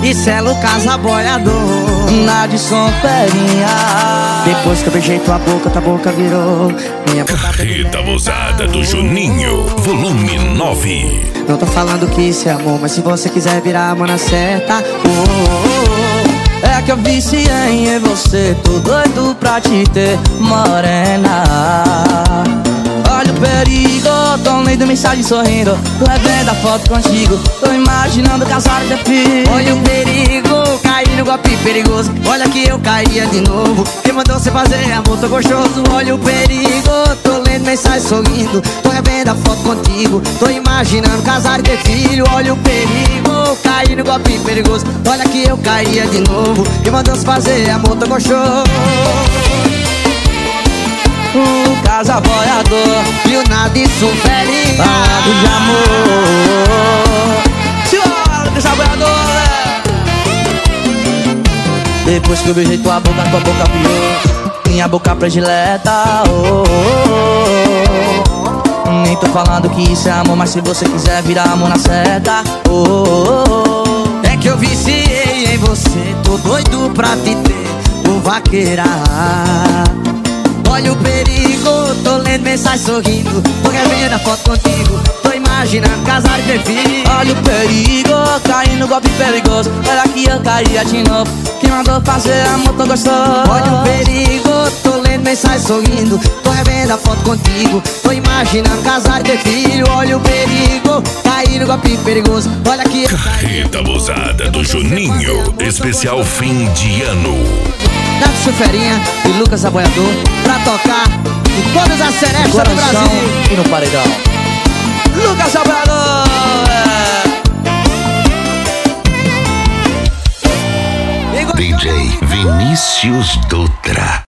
Isso é Lucas Aboiador, na de Som Ferinha. Depois que eu beijei tua boca virou minha boca. Carreta Mozada do Juninho, volume 9. Não tô falando que isso é amor, mas se você quiser virar a mana certa, é que eu viciei em você, tô doido pra te ter, morena. Olha o perigo, tô lendo mensagem sorrindo, tô revendo a foto contigo, tô imaginando casar e ter filho. Olha o perigo, caí no golpe perigoso, olha que eu caía de novo. Quem mandou você fazer amor, tô gostoso. Olha o perigo, tô lendo mensagem sorrindo, tô revendo a foto contigo, tô imaginando casar e ter filho. Olha o perigo, caí no golpe perigoso, olha que eu caía de novo. Quem mandou você fazer amor, tô gostoso. Lucas Aboiador e o Nadisson Ferinha, falando de amor. Senhora, Lucas Aboiador. Depois que eu beijei tua boca virou minha boca predileta. Nem tô falando que isso é amor, mas se você quiser virar amor na seta, é que eu viciei em você, tô doido pra te ter, vou vaqueirar. Olha o perigo, tô lendo mensagem sorrindo, tô revendo a foto contigo, tô imaginando casar e ter filho. Olha o perigo, caí no golpe perigoso, olha que eu caía de novo. Quem mandou fazer amor, tô gostoso. Olha o perigo, tô lendo mensagem sorrindo, tô revendo a foto contigo, tô imaginando casar e ter filho. Olha o perigo, caí no golpe perigoso, olha que eu Carreta Mozada do Juninho, especial fim de ano. Nadisson Ferinha e Lucas Aboiador pra tocar em todas as serestas do Brasil e no paredão. Lucas Aboiador. DJ Vinícius Dutra.